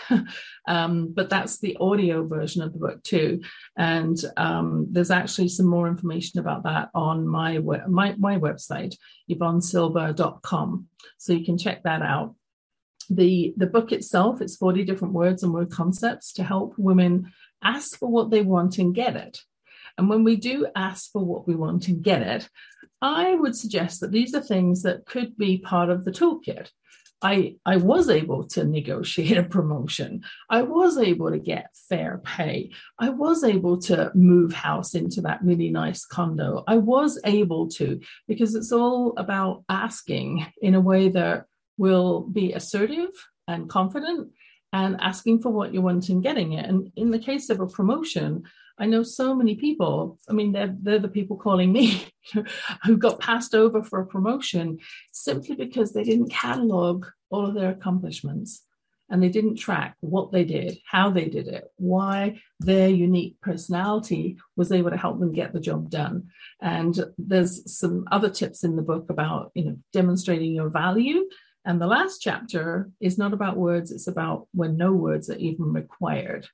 um, but that's the audio version of the book too. And um, there's actually some more information about that on my we- my, my website, yvonne silver dot com. So you can check that out. The, the book itself, it's forty different words and word concepts to help women ask for what they want and get it. And when we do ask for what we want and get it, I would suggest that these are things that could be part of the toolkit. I, I was able to negotiate a promotion. I was able to get fair pay. I was able to move house into that really nice condo. I was able to, because it's all about asking in a way that will be assertive and confident, and asking for what you want and getting it. And in the case of a promotion, I know so many people, I mean, they're, they're the people calling me who got passed over for a promotion simply because they didn't catalog all of their accomplishments, and they didn't track what they did, how they did it, why their unique personality was able to help them get the job done. And there's some other tips in the book about, you know, demonstrating your value. And the last chapter is not about words, it's about when no words are even required.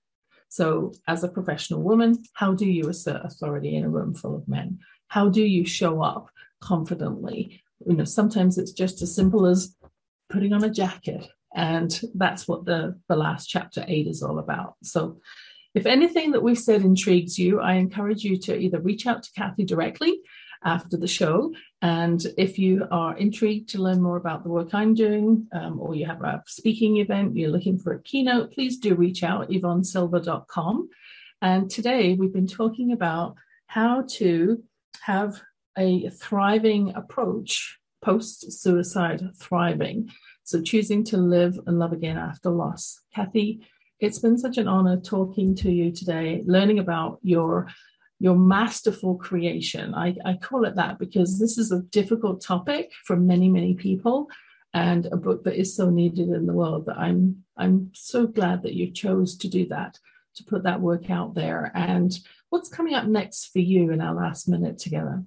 So as a professional woman, how do you assert authority in a room full of men? How do you show up confidently? You know, sometimes it's just as simple as putting on a jacket. And that's what the, the last chapter eight is all about. So if anything that we've said intrigues you, I encourage you to either reach out to Kathy directly after the show. And if you are intrigued to learn more about the work I'm doing, um, or you have a speaking event, you're looking for a keynote, please do reach out, yvonne silver dot com. And today we've been talking about how to have a thriving approach, post-suicide thriving. So choosing to live and love again after loss. Kathy, it's been such an honor talking to you today, learning about your your masterful creation. I, I call it that because this is a difficult topic for many, many people, and a book that is so needed in the world, that I'm I'm so glad that you chose to do that, to put that work out there. And what's coming up next for you in our last minute together?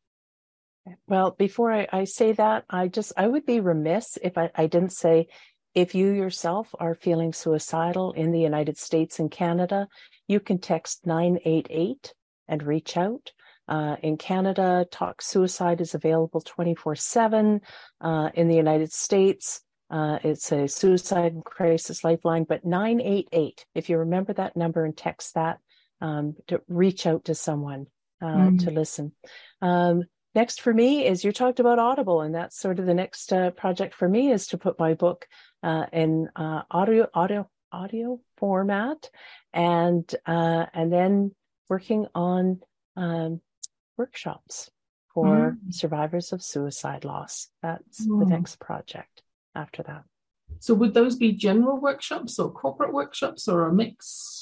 Well, before I, I say that, I just, I would be remiss if I, I didn't say, if you yourself are feeling suicidal in the United States and Canada, you can text nine eight eight and reach out. Uh, in Canada, Talk Suicide is available twenty-four seven. Uh, in the United States, uh, it's a suicide and crisis lifeline, but nine eight eight, if you remember that number and text that, um, to reach out to someone uh, mm. to listen. Um, Next for me is, you talked about Audible, and that's sort of the next uh, project for me, is to put my book uh, in uh, audio audio audio format, and uh, and then working on um, workshops for mm. survivors of suicide loss. That's mm. the next project after that. So would those be general workshops or corporate workshops, or a mix?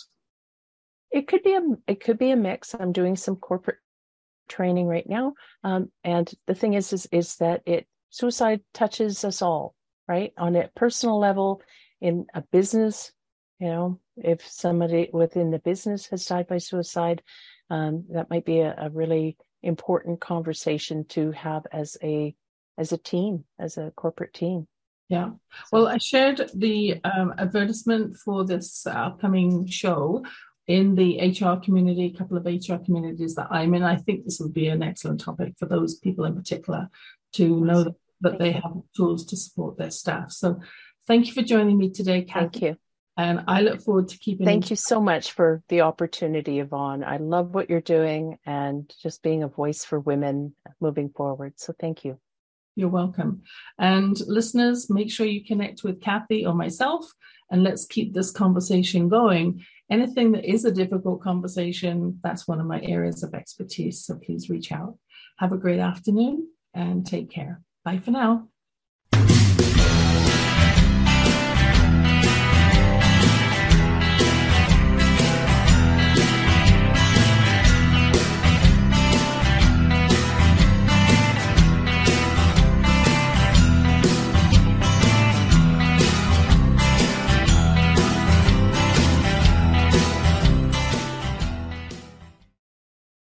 It could be a it could be a mix. I'm doing some corporate training right now, um, and the thing is, is is that it suicide touches us all, right, on a personal level, in a business. You know, if somebody within the business has died by suicide, um, that might be a, a really important conversation to have as a as a team, as a corporate team. Yeah. Well, I shared the um, advertisement for this upcoming show in the H R community, a couple of H R communities that I'm in. I think this would be an excellent topic for those people in particular to know that, that they have tools to support their staff. So thank you for joining me today, Kathy. Thank you. And I look forward to keeping... Thank you so much for the opportunity, Yvonne. I love what you're doing and just being a voice for women moving forward. So thank you. You're welcome. And listeners, make sure you connect with Kathy or myself, and let's keep this conversation going. Anything that is a difficult conversation, that's one of my areas of expertise. So please reach out. Have a great afternoon and take care. Bye for now.